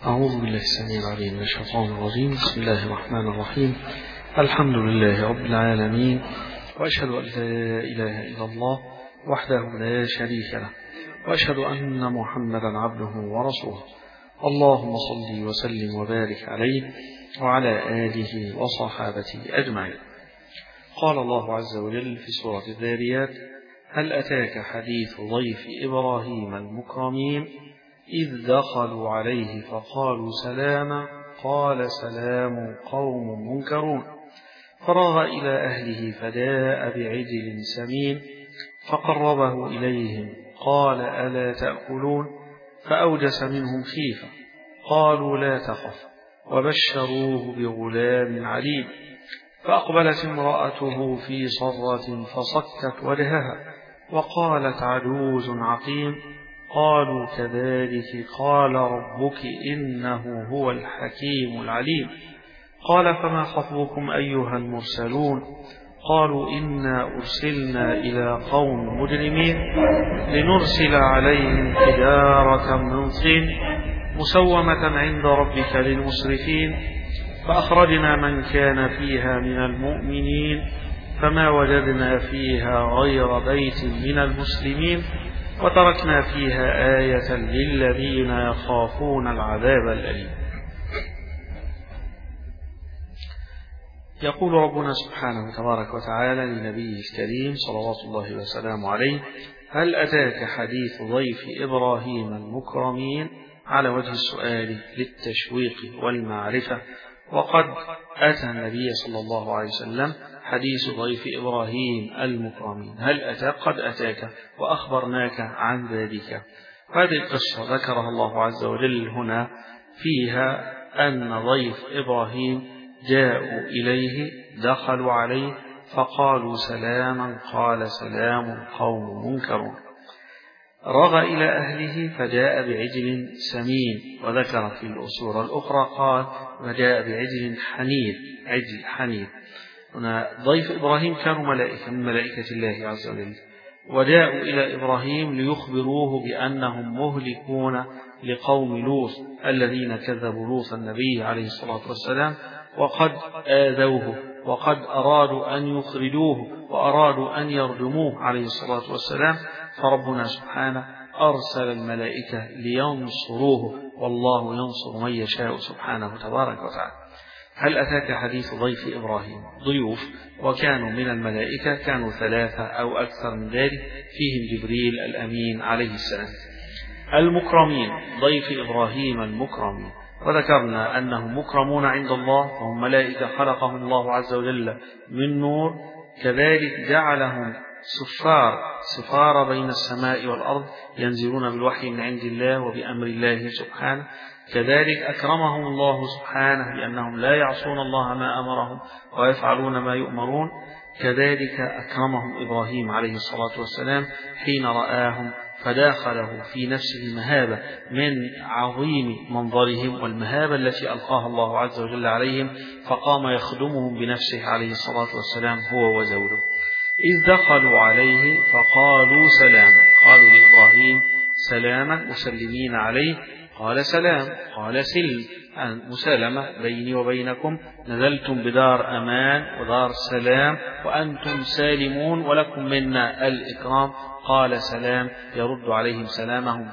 أعوذ بالله السميع العليم من الشيطان الرجيم. بسم الله الرحمن الرحيم. الحمد لله رب العالمين، وأشهد أن لا إله إلا الله وحده لا شريك له، وأشهد أن محمدا عبده ورسوله. اللهم صل وسلم وبارك عليه وعلى آله وصحابته أجمعين. قال الله عز وجل في سورة الذاريات: هل أتاك حديث ضيف إبراهيم المكرمين إذ دخلوا عليه فقالوا سلاما قال سلام قوم منكرون فراغ إلى أهله فجاء بعجل سمين فقربه إليهم قال ألا تأكلون فأوجس منهم خيفة قالوا لا تخف وبشروه بغلام عليم فأقبلت امرأته في صرة فصكت وجهها وقالت عجوز عقيم قالوا كذلك قال ربك إنه هو الحكيم العليم قال فما خطبكم أيها المرسلون قالوا إنا أرسلنا إلى قوم مجرمين لنرسل عليهم حجارة من طين مسومة عند ربك للمسرفين فأخرجنا من كان فيها من المؤمنين فما وجدنا فيها غير بيت من المسلمين وتركنا فيها آية للذين يخافون العذاب الأليم. يقول ربنا سبحانه تبارك وتعالى لنبيه الكريم صلوات الله وسلامه عليه: هل أتاك حديث ضيف إبراهيم المكرمين؟ على وجه السؤال للتشويق والمعرفة، وقد أتى النبي صلى الله عليه وسلم حديث ضيف إبراهيم المكرمين. هل أتاك؟ قد أتاك وأخبرناك عن ذلك. هذه القصة ذكرها الله عز وجل هنا فيها أن ضيف إبراهيم جاءوا إليه دخلوا عليه فقالوا سلاما قال سلام قوم منكرون رغى إلى أهله فجاء بعجل سمين، وذكر في الأسورة الأخرى قال وجاء بعجل حنيذ، عجل حنيذ. هنا ضيف إبراهيم كانوا ملائكة من ملائكة الله عز وجل، وجاءوا إلى إبراهيم ليخبروه بأنهم مهلكون لقوم لوط الذين كذبوا لوط النبي عليه الصلاة والسلام وقد آذوه وقد أرادوا أن يخرجوه وأرادوا أن يرجموه عليه الصلاة والسلام، فربنا سبحانه أرسل الملائكة لينصروه، والله ينصر من يشاء سبحانه تبارك وتعالى. هل أتاك حديث ضيف إبراهيم؟ ضيوف وكانوا من الملائكة، كانوا 3 أو أكثر من ذلك، فيهم جبريل الأمين عليه السلام. المكرمين ضيف إبراهيم المكرمين، وذكرنا أنهم مكرمون عند الله، فهم ملائكة خلقهم الله عز وجل من نور، كذلك جعلهم سفارة بين السماء والأرض، ينزلون بالوحي من عند الله وبأمر الله سبحانه. كذلك أكرمهم الله سبحانه لأنهم لا يعصون الله ما أمرهم ويفعلون ما يؤمرون. كذلك أكرمهم إبراهيم عليه الصلاة والسلام حين رآهم فداخله في نفسه مهابة من عظيم منظرهم والمهابة التي ألقاها الله عز وجل عليهم، فقام يخدمهم بنفسه عليه الصلاة والسلام هو وزوجه. إذ دخلوا عليه فقالوا سلاما، قالوا لإبراهيم سلاما مسلمين عليه، قال سلام، قال سلم، مسالمة بيني وبينكم، نزلتم بدار أمان ودار سلام وأنتم سالمون ولكم منا الإكرام. قال سلام، يرد عليهم سلامهم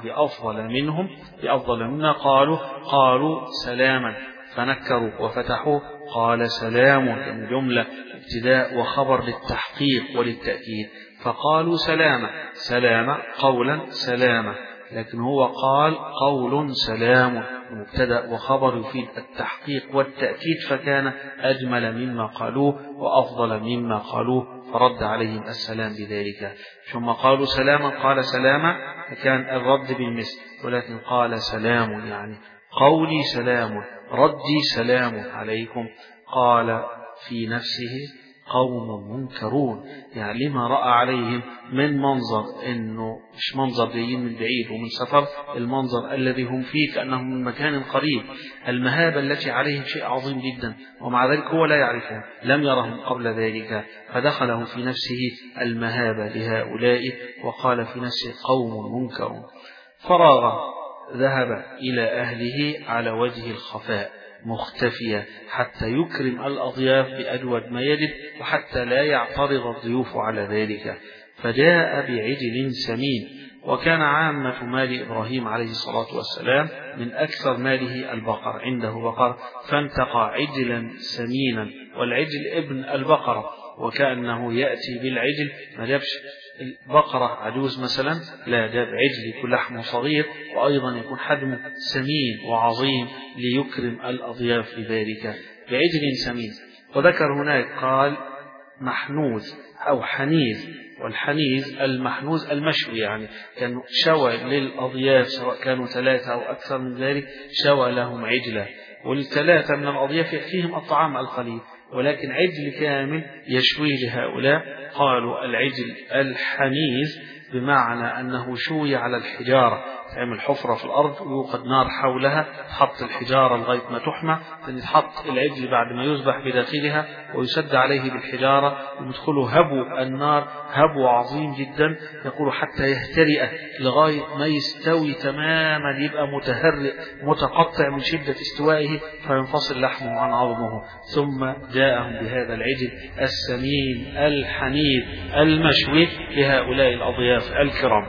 بأفضل مما قالوا سلاما، فنكروا وفتحوا قال سلام، يعني جملة ابتداء وخبر للتحقيق وللتأكيد، فقالوا سلاما قولا سلاما، لكن هو قال قول سلام مبتدأ وخبر يفيد التحقيق والتأكيد، فكان أجمل مما قالوه وأفضل مما قالوه، فرد عليهم السلام بذلك. ثم قالوا سلاما قال سلاما، فكان الرد بالمثل، ولكن قال سلام يعني قولي سلام ردي سلام عليكم. قال في نفسه قوم منكرون، يعني لما رأى عليهم من منظر، إنه مش منظر جايين من بعيد ومن سفر، المنظر الذي هم فيه كأنهم من مكان قريب، المهابة التي عليهم شيء عظيم جدا، ومع ذلك هو لا يعرفهم، لم يرهم قبل ذلك، فدخله في نفسه المهابة لهؤلاء وقال في نفسه قوم منكرون. فراغ ذهب إلى أهله على وجه الخفاء مختفية حتى يكرم الأضياف بأجود ما يجد وحتى لا يعترض الضيوف على ذلك، فجاء بعجل سمين. وكان عامة مال إبراهيم عليه الصلاة والسلام من أكثر ماله البقر، عنده بقر فانتقى عجلا سمينا، والعجل ابن البقرة، وكأنه يأتي بالعجل ما جابش البقرة عجوز مثلا، لا جاب عجل يكون لحمه صغير وأيضا يكون حجمه سمين وعظيم ليكرم الأضياف بذلك بعجل سمين. وذكر هناك قال محنوز أو حنيز، والحنيز المحنوز المشوي، يعني كان شوى للأضياف سواء كانوا 3 أو أكثر من ذلك، شوى لهم عجلة، والثلاثة من الأضياف يكفيهم الطعام القليل، ولكن عجل كامل يشوي لهؤلاء. قالوا العجل الحنيز بمعنى أنه شوي على الحجارة، تعمل حفرة في الأرض ويوقد نار حولها، تحط الحجارة لغاية ما تحمى، تحط العجل بعد ما يذبح بداخلها ويسد عليه بالحجارة ويدخله هبو النار، هبو عظيم جدا، يقول حتى يهترئ لغاية ما يستوي تماما، يبقى متهرئ متقطع من شدة استوائه فينفصل لحمه عن عظمه. ثم جاءهم بهذا العجل السمين الحنيذ المشوي لهؤلاء الأضياف الكرام،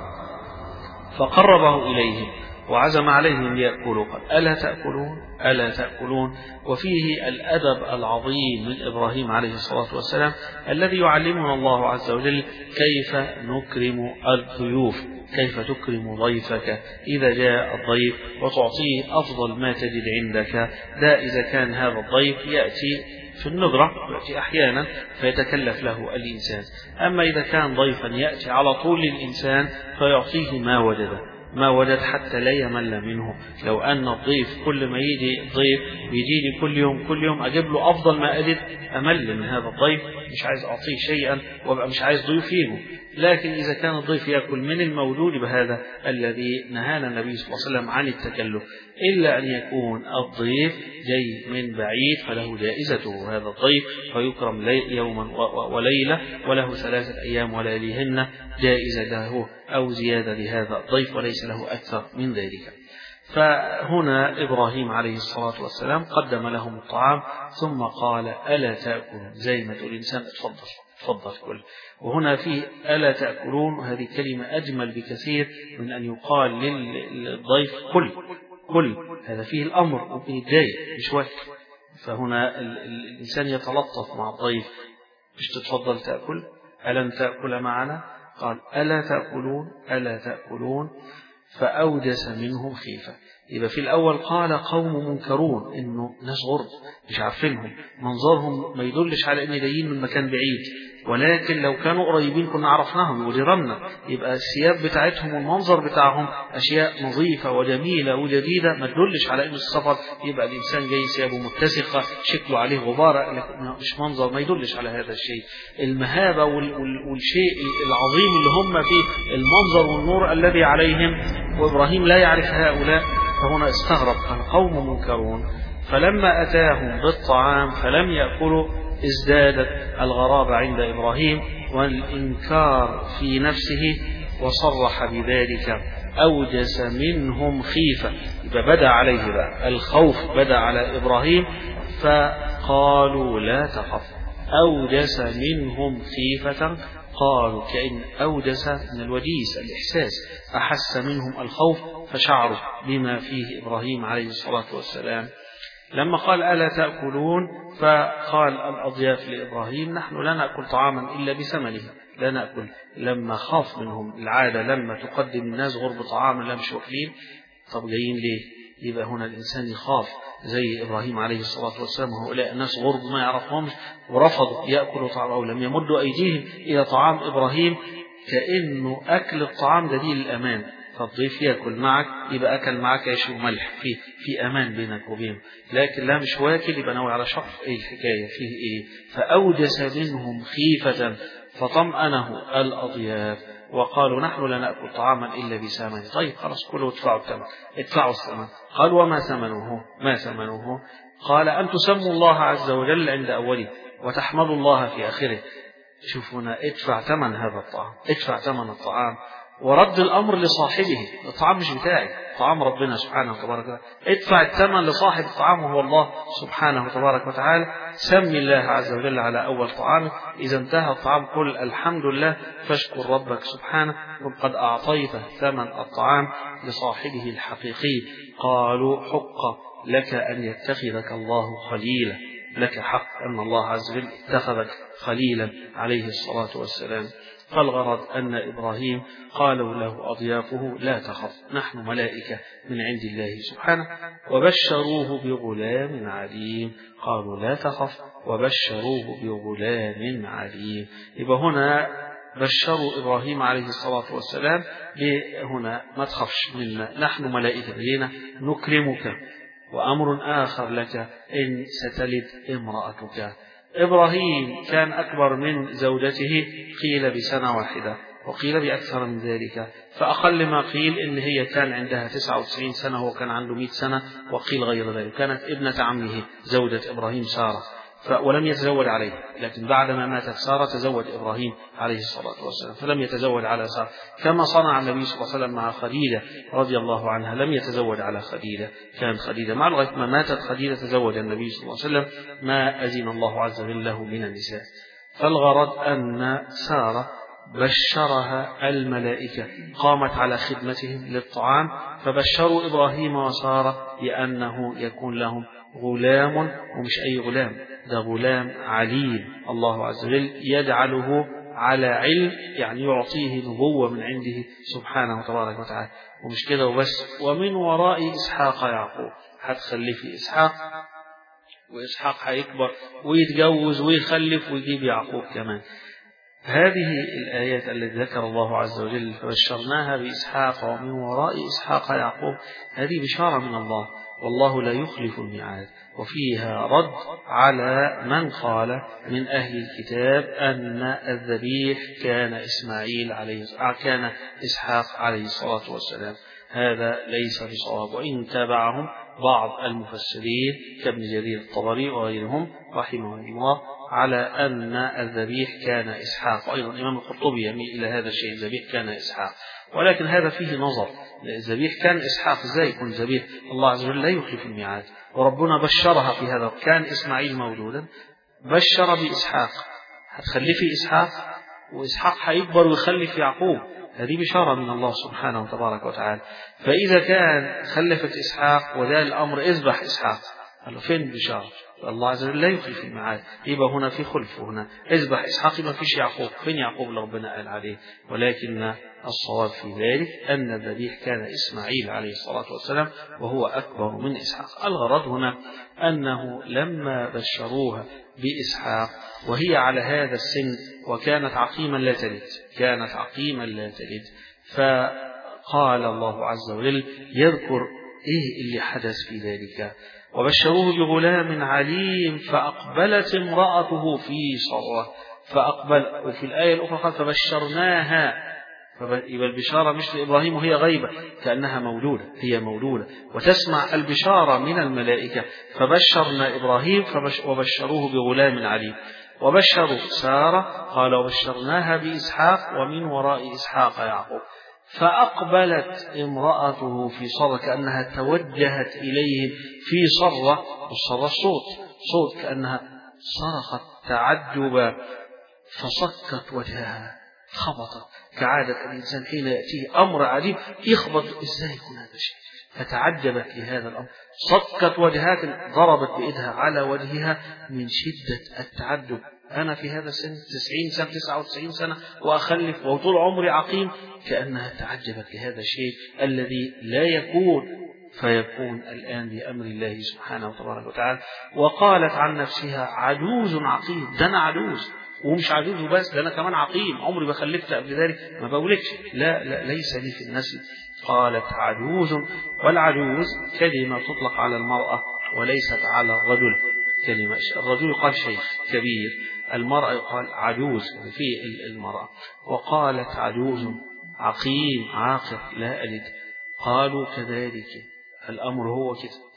فقربه إليهم وعزم عليهم ليأكلوا. قال ألا تأكلون ألا تأكلون. وفيه الأدب العظيم من إبراهيم عليه الصلاة والسلام الذي يعلمنا الله عز وجل كيف نكرم الضيوف، كيف تكرم ضيفك إذا جاء الضيف وتعطيه أفضل ما تجد عندك. ده إذا كان هذا الضيف يأتي في الندرة، يأتي أحيانا فيتكلف له الإنسان. أما إذا كان ضيفا يأتي على طول الإنسان فيعطيه ما وجد حتى لا يمل منه. لو أن الضيف كل ما يجي ضيف بيجيني كل يوم أجيب له أفضل ما أجد، أمل من هذا الضيف، مش عايز أعطيه شيئا وأبقى مش عايز ضيف يجوا. لكن إذا كان الضيف يأكل من الموجود بهذا الذي نهانا النبي صلى الله عليه وسلم عن التكلف، إلا أن يكون الضيف جاي من بعيد فله جائزته هذا الضيف فيكرم يوما وليلة وله 3 أيام ولياليهن جائزة له أو زيادة لهذا الضيف وليس له أكثر من ذلك. فهنا إبراهيم عليه الصلاة والسلام قدم لهم الطعام ثم قال ألا تأكلون، زي ما تقول إنسان تفضل كل. وهنا فيه ألا تأكلون، وهذه كلمة أجمل بكثير من أن يقال للضيف كل، هذا فيه الأمر وفيه الداية مش واحد. فهنا الإنسان يتلطف مع الضيف، مش تتفضل تأكل، ألم تأكل معنا؟ قال ألا تأكلون فأوجس منهم خيفة. يبقى في الأول قال قوم منكرون، إنه ناس غرب مش عارفينهم، منظرهم ما يدلش على إن جايين من مكان بعيد، ولكن لو كانوا قريبين كنا عرفناهم وجرمنا. يبقى الثياب بتاعتهم والمنظر بتاعهم أشياء نظيفة وجميلة وجديدة ما تدلش على إن السفر يبقى الإنسان جاي ثيابه متسخة شكله عليه غبار، مش منظر ما يدلش على هذا الشيء. المهابة والشيء العظيم اللي هم فيه المنظر والنور الذي عليهم، وإبراهيم لا يعرف هؤلاء، فهنا استغرب قال قوم منكرون. فلما أتاهم بالطعام فلم يأكلوا ازدادت الغرابة عند إبراهيم والإنكار في نفسه، وصرح بذلك أوجس منهم خيفة. بدأ عليه بقى الخوف، بدأ على إبراهيم، فقالوا لا تخف. أوجس منهم خيفة، قالوا كأن أوجس من الوجيس الإحساس، أحس منهم الخوف فشعروا بما فيه إبراهيم عليه الصلاة والسلام. لما قال ألا تأكلون فقال الأضياف لإبراهيم نحن لا نأكل طعاما إلا بثمنه، لا نأكل. لما خاف منهم العادة لما تقدم الناس غرب طعاما لا مش واكلين، طب جايين ليه؟ يبقى هنا الإنسان يخاف زي إبراهيم عليه الصلاة والسلام، هؤلاء الناس غرب ما يعرفهمش ورفضوا يأكلوا طعام أو لم يمدوا أيديهم إلى طعام إبراهيم، كأنه أكل الطعام دليل الأمان. فالضيف يأكل معك يبقى أكل معك عيش وملح، في أمان بينك وبينه، لكن لا مش واكل يبقى ناوي على شر. إيه الحكاية فيه إيه؟ فأوجس منهم خيفة فطمأنه الأضياف وقالوا نحن لا نأكل طعاما إلا بثمنه. طيب خلاص كلوا ادفعوا الثمن، ادفعوا الثمن. قال وما ثمنه؟ ما ثمنه؟ قال أن تسموا الله عز وجل عند أوله وتحمدوا الله في آخره. شوفونا ادفع ثمن هذا الطعام، ادفع ثمن الطعام. ورد الأمر لصاحبه. الطعام مش بتاعي، طعام ربنا سبحانه وتبارك وتعالى، ادفع الثمن لصاحب الطعام وهو الله سبحانه وتبارك وتعالى. سمي الله عز وجل على أول طعامه، إذا انتهى الطعام قل الحمد لله، فاشكر ربك سبحانه، قد أعطيت ثمن الطعام لصاحبه الحقيقي. قالوا حق لك أن يتخذك الله خليلا، لك حق أن الله عز وجل اتخذك خليلا عليه الصلاة والسلام. فالغرض أن إبراهيم قالوا له أضيافه لا تخف، نحن ملائكة من عند الله سبحانه، وبشروه بغلام عليم. قالوا لا تخف وبشروه بغلام عليم. يبقى هنا بشروا إبراهيم عليه الصلاة والسلام هنا ما تخفش منا، نحن ملائكة لنا نكرمك. وأمر آخر لك إن ستلد امرأتك. إبراهيم كان أكبر من زوجته قيل بسنة واحدة، وقيل بأكثر من ذلك، فأقل ما قيل إن هي كان عندها 99 سنة وهو كان عنده 100 سنة، وقيل غير ذلك. كانت ابنة عمه زوجة إبراهيم سارة، ولم يتزوج عليها، لكن بعدما ماتت سارة تزوج إبراهيم عليه الصلاة والسلام، فلم يتزوج على سارة، كما صنع النبي صلى الله عليه وسلم مع خديجة رضي الله عنها، لم يتزوج على خديجة، كان خديجة مع لغاية ما ماتت خديجة تزوج النبي صلى الله عليه وسلم ما أذن الله عز وجل له من النساء. فالغرض أن سارة بشرها الملائكة، قامت على خدمتهم للطعام، فبشروا إبراهيم وسارة بأنه يكون لهم غلام، ومش أي غلام، ده غلام عليم، الله عز وجل يجعله على علم، يعني يعطيه نبوة من عنده سبحانه وتبارك وتعالى. ومش كده وبس، ومن وراء إسحاق يعقوب، هتخلفي إسحاق، وإسحاق هيكبر ويتجوز ويخلف ويجيب يعقوب كمان. هذه الآيات التي ذكر الله عز وجل فبشرناها بإسحاق ومن وراء إسحاق يعقوب، هذه بشارة من الله، والله لا يخلف الميعاد. وفيها رد على من قال من أهل الكتاب أن الذبيح كان كان إسحاق عليه الصلاة والسلام. هذا ليس بصواب، وإن تابعهم بعض المفسرين كابن جرير الطبري وغيرهم رحمه الله على أن الذبيح كان إسحاق، وأيضا الإمام القرطبي يميل إلى هذا الشيء، الذبيح كان إسحاق، ولكن هذا فيه نظر. الذبيح كان إسحاق، إزاي يكون ذبيح؟ الله عز وجل لا يخلف الميعاد، وربنا بشرها في هذا. كان إسماعيل مولودا، بشر بإسحاق، هتخلفي إسحاق، وإسحاق هيكبر ويخلف يعقوب، هذه بشارة من الله سبحانه وتبارك وتعالى. فإذا كان خلفت إسحاق وذا الأمر اذبح إسحاق، قال له فين البشارة؟ الله عز وجل لا يخلف الميعاد، يبقى هنا في خلف، هنا اذبح إسحاق، يبقى فيش يعقوب، فين يعقوب اللي ربنا قال عليه؟ ولكن الصواب في ذلك أن الذبيح كان إسماعيل عليه الصلاة والسلام، وهو أكبر من إسحاق. الغرض هنا أنه لما بشروها بإسحاق وهي على هذا السن وكانت عقيما لا تلد، فقال الله عز وجل يذكر إيه اللي حدث في ذلك. وبشروه بغلام عليم فأقبلت امرأته في صرة، وفي الآية الأخرى قال فبشرناها، يبقى البشارة مش لإبراهيم وهي غيبة، كأنها مولودة، هي مولودة وتسمع البشارة من الملائكة. فبشرنا إبراهيم وبشروه بغلام عليم. وبشروا سارة قال وبشرناها بإسحاق ومن وراء إسحاق يعقوب. فأقبلت امرأته في صرة، كأنها توجهت إليه في صرة، والصرة صوت كأنها صرخت تعجبا، فصكت وجهها، خبطت كعادة الإنسان حين يأتيه أمر عجيب يخبط، إزاي يكون هذا الشيء؟ فتعجبت لهذا الأمر، صكت وجهها، ضربت بإيدها على وجهها من شدة التعجب. أنا في هذا السن 90 سنة 99 سنة وأخلف وطول عمري عقيم، كأنها تعجبت لهذا الشيء الذي لا يكون فيكون الآن بأمر الله سبحانه وتبارك وتعالى. وقالت عن نفسها عجوز عقيم، ده أنا عجوز، ومش عجوز وبس، ده أنا كمان عقيم، عمري ما خلفت قبل ذلك، ما بقولكش، لا ليس لي في النسل. قالت عجوز، والعجوز كلمة تطلق على المرأة وليست على الرجل، كلمة الرجل يقال شيخ كبير، المرأة يقال عجوز في المرأة. وقالت عجوز عقيم عاقر لا ألد. قالوا كذلك الأمر هو كده،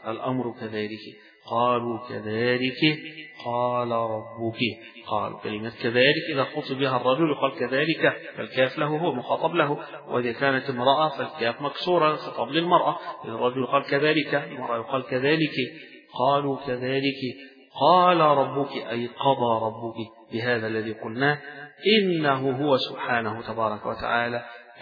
الأمر كذلك. قالوا كذلك قال ربك. قالوا كلمة كذلك إذا خطب بها الرجل يقال كذلك، فالكاف له هو مخاطب له، وإذا كانت امرأة فالكاف مكسورة خطاب للمرأة، إذا الرجل يقال كذلك، المرأة يقال كذلك. قالوا كذلك قال ربك أي قضى ربك بهذا الذي قلناه، إنه هو سبحانه تبارك وتعالى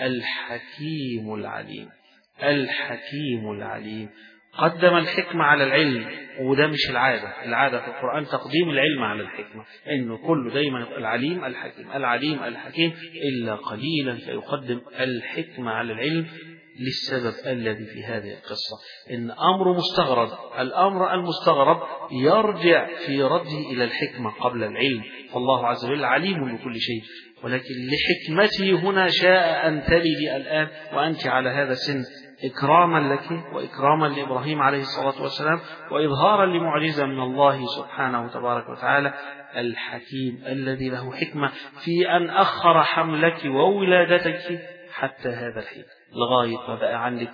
الحكيم العليم. الحكيم العليم قدم الحكمة على العلم، وده مش العادة في القرآن تقديم العلم على الحكمة، إنه كله دايما العليم الحكيم العليم الحكيم، إلا قليلا فيقدم الحكمة على العلم للسبب الذي في هذه القصة، إن أمر مستغرب، الأمر المستغرب يرجع في رده إلى الحكمة قبل العلم، فالله عز وجل عليم بكل شيء، ولكن لحكمته هنا شاء أن تلدي الآن وأنت على هذا السن، إكراما لك وإكراما لإبراهيم عليه الصلاة والسلام، وإظهارا لمعجزة من الله سبحانه تبارك وتعالى الحكيم الذي له حكمة في أن أخر حملك وولادتك حتى هذا الحين، لغاية ما بقى عندك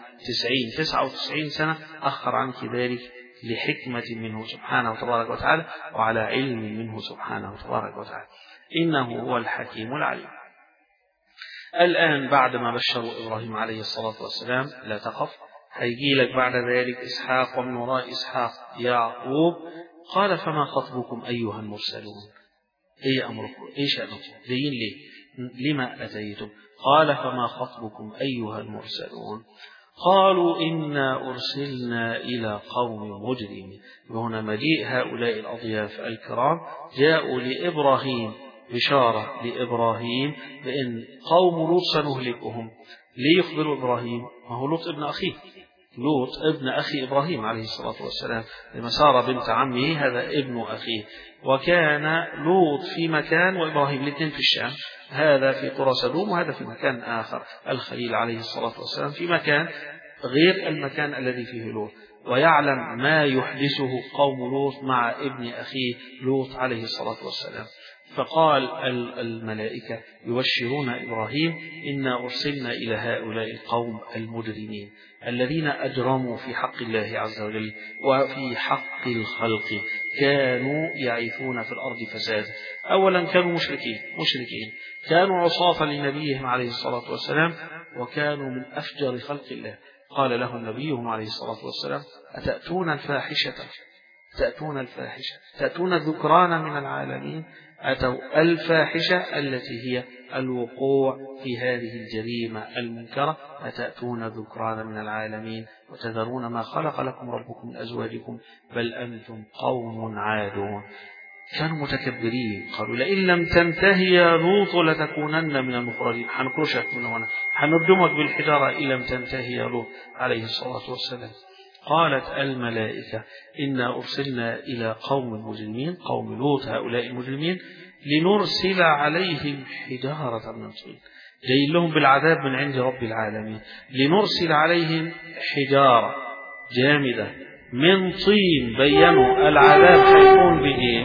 99 سنة أخر عنك ذلك لحكمة منه سبحانه تبارك وتعالى وعلى علم منه سبحانه تبارك وتعالى، إنه هو الحكيم العليم. الآن بعد ما بشروا إبراهيم عليه الصلاة والسلام لا تخف، هيجي لك بعد ذلك إسحاق ومن وراء إسحاق يعقوب، قال فما خطبكم أيها المرسلون؟ إيه أمركم؟ إيه شأنكم؟ جايين ليه؟ لما أتيتم؟ قال فما خطبكم أيها المرسلون؟ قالوا إنا أرسلنا إلى قوم مجرمين. وهنا مجيء هؤلاء الأضياف الكرام جاءوا لإبراهيم، بشارة لإبراهيم بأن قوم لوط سنهلكهم. ليخبروا إبراهيم؟ ما هو لوط ابن أخيه، لوط ابن أخي إبراهيم عليه الصلاة والسلام، لما سارة بنت عمه هذا ابن أخيه، وكان لوط في مكان وإبراهيم الاثنين في الشام، هذا في قرى سدوم وهذا في مكان آخر، الخليل عليه الصلاة والسلام في مكان غير المكان الذي فيه لوط، ويعلم ما يحدثه قوم لوط مع ابن أخيه لوط عليه الصلاة والسلام. فقال الملائكة يبشرون إبراهيم إنا أرسلنا إلى هؤلاء القوم المجرمين الذين أجرموا في حق الله عز وجل وفي حق الخلق، كانوا يعيثون في الأرض فسادا. أولا كانوا مشركين، كانوا عصاة لنبيهم عليه الصلاة والسلام، وكانوا من أفجر خلق الله. قال لهم نبيهم عليه الصلاة والسلام أتأتون الفاحشة تأتون الذكران من العالمين، أتوا الفاحشة التي هي الوقوع في هذه الجريمة المنكرة، أتأتون الذكران من العالمين وتذرون ما خلق لكم ربكم من أزواجكم بل أنتم قوم عادون. كانوا متكبرين، قالوا لئن لم تنتهي يا لوط لتكونن من المخرجين، حنكرشك من هنا، حنردمك بالحجارة إن لم تنتهي يا لوط عليه الصلاة والسلام. قالت الملائكة إنا أرسلنا إلى قوم مجرمين، قوم لوط هؤلاء المجرمين، لنرسل عليهم حجارة من طين، جاي لهم بالعذاب من عند رب العالمين، لنرسل عليهم حجارة جامدة من طين. بينوا العذاب حيكون بإيه؟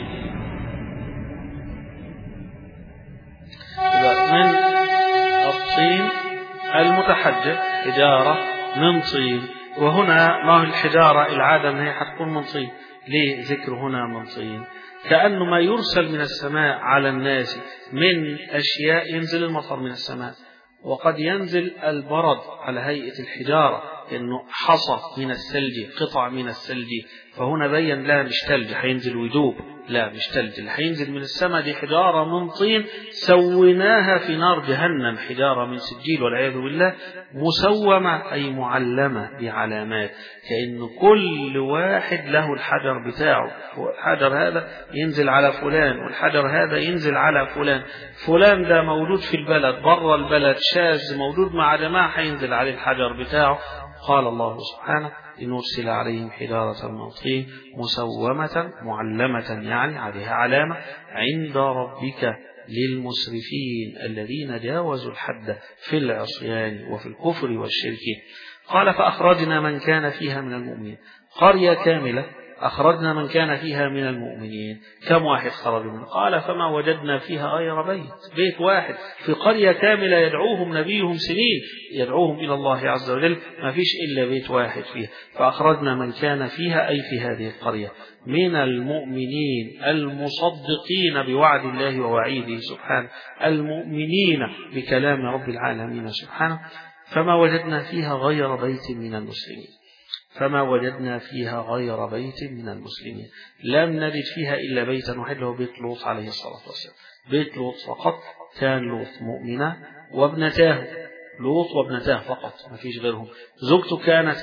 من الطين المتحجر، حجارة من طين. وهنا ما هي الحجارة العادة أنها حتكون من طين، ليه ذكر هنا من طين؟ كأنه ما يرسل من السماء على الناس من أشياء، ينزل المطر من السماء، وقد ينزل البرد على هيئة الحجارة، إنه حصى من الثلج، قطع من الثلج. فهنا بين لا مش ثلج حينزل ويدوب، لا مش ثلج، اللي حينزل من السماء دي حجارة من طين سويناها في نار جهنم، حجارة من سجيل والعياذ بالله، مسومة أي معلمة بعلامات، كأن كل واحد له الحجر بتاعه، الحجر هذا ينزل على فلان والحجر هذا ينزل على فلان، فلان ده موجود في البلد بره البلد شاذ موجود مع جماعة حينزل عليه الحجر بتاعه. قال الله سبحانه لنرسل عليهم حجارة من طين مسومة معلمة، يعني عليها علامة عند ربك للمسرفين الذين جاوزوا الحد في العصيان وفي الكفر والشرك. قال فأخرجنا من كان فيها من المؤمنين، قرية كاملة أخرجنا من كان فيها من المؤمنين. كم واحد خرج منه؟ قال فما وجدنا فيها غير بيت واحد في قرية كاملة يدعوهم نبيهم سنين، يدعوهم إلى الله عز وجل، ما فيش إلا بيت واحد فيها. فأخرجنا من كان فيها أي في هذه القرية من المؤمنين المصدقين بوعد الله ووعيده سبحانه، المؤمنين بكلام رب العالمين سبحانه. فما وجدنا فيها غير بيت من المسلمين، فما وجدنا فيها غير بيت من المسلمين. لم نجد فيها إلا بيتا واحد، له بيت لوط عليه الصلاة والسلام، بيت لوط فقط. كان لوط مؤمنة وابنتاه، لوط وابنتاه فقط، ما فيش غيرهم. زوجته كانت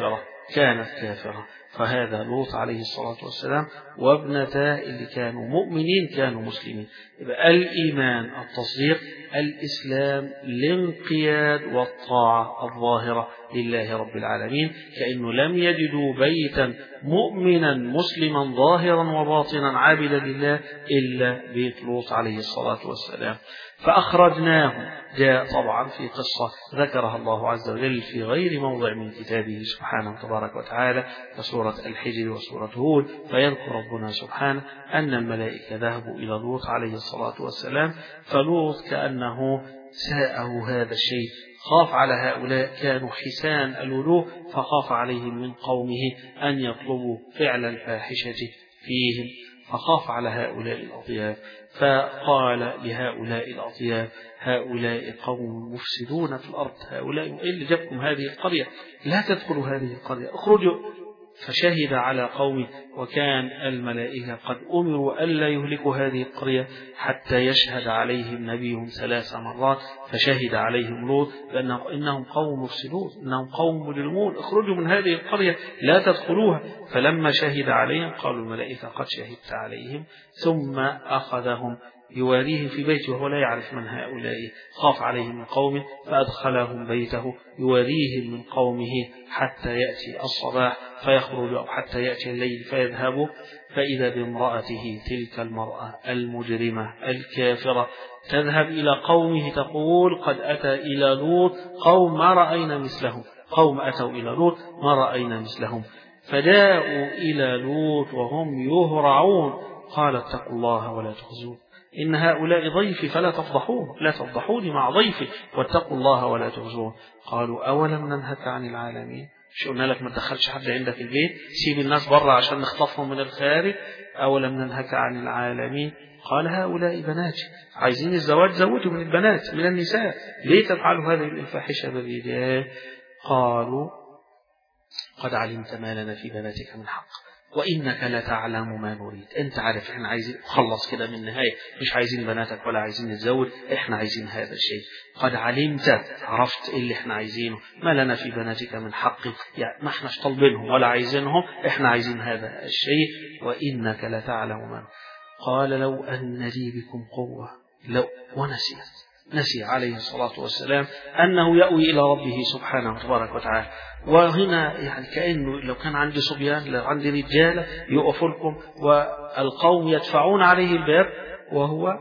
كافرة، فهذا لوط عليه الصلاة والسلام وابنتاه اللي كانوا مؤمنين كانوا مسلمين. يبقى الإيمان التصديق، الإسلام الانقياد والطاعة الظاهرة لله رب العالمين، كأنه لم يجدوا بيتا مؤمنا مسلما ظاهرا وباطنا عابدا لله إلا بيت لوط عليه الصلاة والسلام. فأخرجناهم، جاء طبعا في قصة ذكرها الله عز وجل في غير موضع من كتابه سبحانه تبارك وتعالى كسورة الحجر وسورة هود، فيذكر ربنا سبحانه أن الملائكة ذهبوا إلى لوط عليه الصلاة والسلام، فلوط كأنه ساءه هذا الشيء، خاف على هؤلاء، كانوا حسان الوجوه، فخاف عليهم من قومه أن يطلبوا فعل الفاحشة فيهم، فخاف على هؤلاء الأطياف، فقال لهؤلاء الأطياف هؤلاء قوم مفسدون في الأرض، هؤلاء إيه اللي جابكم هذه القرية؟ لا تدخلوا هذه القرية، اخرجوا. فشهد على قومه، وكان الملائكة قد أمروا ألا يهلكوا هذه القرية حتى يشهد عليهم نبيهم 3 مرات، فشهد عليهم لوط إنهم قوم مفسدون، إنهم قوم مجرمون، اخرجوا من هذه القرية لا تدخلوها. فلما شهد عليهم قالوا الملائكة قد شهدت عليهم، ثم أخذهم يواريهم في بيته وهو لا يعرف من هؤلاء، خاف عليهم من قومه فأدخلهم بيته يواريهم من قومه حتى يأتي الصباح فيخرج، أو حتى يأتي الليل فيذهبوا، فإذا بامرأته تلك المرأة المجرمة الكافرة تذهب إلى قومه تقول قد أتى إلى لوط قوم ما رأينا مثلهم، قوم أتوا إلى لوط ما رأينا مثلهم، فجاءوا إلى لوط وهم يهرعون، قال اتقوا الله ولا تخزون إن هؤلاء ضيفي فلا تفضحوه، لا تفضحوني مع ضيفي، واتقوا الله ولا تخزون. قالوا أولم ننهك عن العالمين؟ مش قلنا لك ما تدخلش حد عندك البيت، سيب الناس بره عشان نخطفهم من الخارج؟ أولم ننهك عن العالمين؟ قال هؤلاء بناتي، عايزين الزواج زوجوا من البنات من النساء، ليه تفعلوا هذه الفاحشة بالرجال؟ قالوا قد علمت ما لنا في بناتك من حق وإنك لتعلم ما نريد، أنت عارف إحنا عايزين خلص كده من النهاية، مش عايزين بناتك ولا عايزين نتزوج، إحنا عايزين هذا الشيء، قد علمت، عرفت اللي إحنا عايزينه، ما لنا في بناتك من حق، يعني ما إحناش طالبينهم ولا عايزينهم، إحنا عايزين هذا الشيء، وإنك لتعلم ما. قال لو أن لي بكم قوة، لو، نسي عليه الصلاة والسلام أنه يأوي إلى ربه سبحانه تبارك وتعالى. وهنا يعني كأنه لو كان عندي صبيان، لو عندي رجالة يقفوا لكم والقوم يدفعون عليه الباب وهو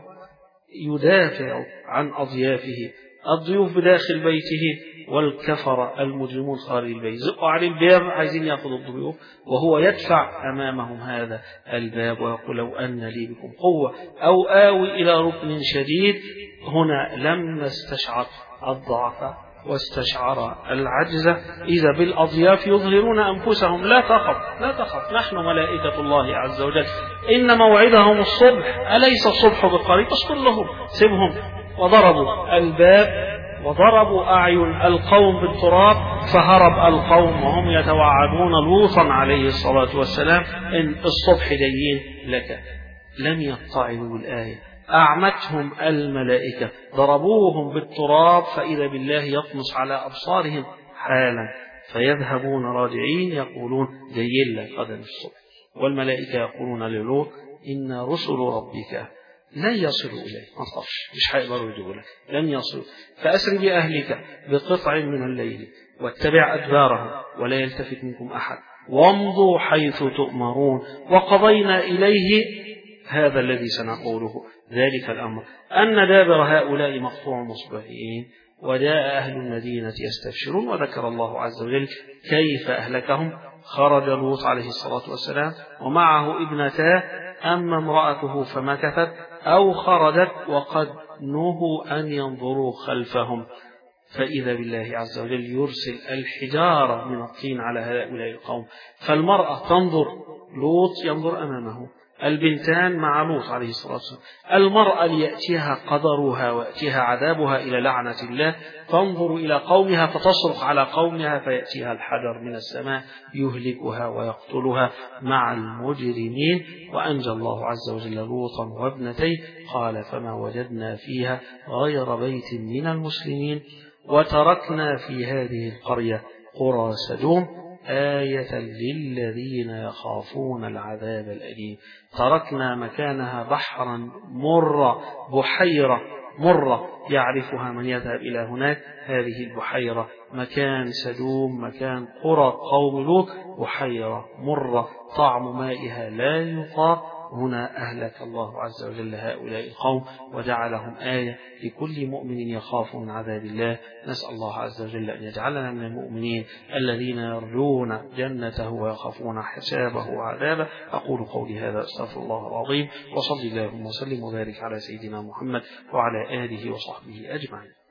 يدافع عن أضيافه، الضيوف بداخل بيته والكفر المجرمون خارج البيت، زقوا عليه الباب عايزين يأخذوا الضيوف، وهو يدفع أمامهم هذا الباب ويقول لو أن لي بكم قوة أو آوي إلى ركن شديد. هنا لم نستشعر الضعف واستشعر العجز، إذا بالأضياف يظهرون أنفسهم، لا تخف نحن ملائكة الله عز وجل، إن موعدهم الصبح، أليس الصبح بقريب؟ اصبر لهم، سبهم. وضربوا الباب وضربوا أعين القوم بالتراب، فهرب القوم وهم يتوعدون لوطا عليه الصلاة والسلام إن الصبح جايين لك. لم يتعظوا الآية، أعمتهم الملائكة، ضربوهم بالتراب فإذا بالله يطمس على أبصارهم حالا، فيذهبون راجعين يقولون جايين لك غدا الصبح. والملائكة يقولون للوط إن رسل ربك لن يصلوا إليك، ما تخافش، مش هيقدروا يجوا لك، لن يصلوا، فأسر بأهلك بقطع من الليل واتبع أدبارهم ولا يلتفت منكم أحد وامضوا حيث تؤمرون وقضينا إليه هذا الذي سنقوله، ذلك الأمر أن دابر هؤلاء مقطوع مصبحين وجاء أهل المدينة يستبشرون. وذكر الله عز وجل كيف أهلكهم، خرج لوط عليه الصلاة والسلام ومعه ابنتاه، أما امرأته فمكثت أو خرجت وقد نهوا أن ينظروا خلفهم، فإذا بالله عز وجل يرسل الحجارة من الطين على هؤلاء القوم. فالمرأة تنظر، لوط ينظر أمامه، البنتان مع لوط عليه الصلاة والسلام. المرأة ليأتيها قدرها ويأتيها عذابها إلى لعنة الله، تنظر إلى قومها فتصرخ على قومها فيأتيها الحجر من السماء يهلكها ويقتلها مع المجرمين. وأنجى الله عز وجل لوطا وابنتيه، قال فما وجدنا فيها غير بيت من المسلمين وتركنا في هذه القرية قرى سدوم آية للذين يخافون العذاب الأليم. تركنا مكانها بحرا مرة، بحيرة مرة يعرفها من يذهب إلى هناك. هذه البحيرة مكان سدوم، مكان قرى قوم لوط، بحيرة مرة طعم مائها لا يطاق. هنا أهلك الله عز وجل هؤلاء القوم وجعلهم آية لكل مؤمن يخاف من عذاب الله. نسأل الله عز وجل أن يجعلنا من المؤمنين الذين يرجون جنته ويخافون حسابه وعذابه. أقول قولي هذا، أستغفر الله العظيم، وصلي اللهم وسلم وبارك على سيدنا محمد وعلى آله وصحبه أجمعين.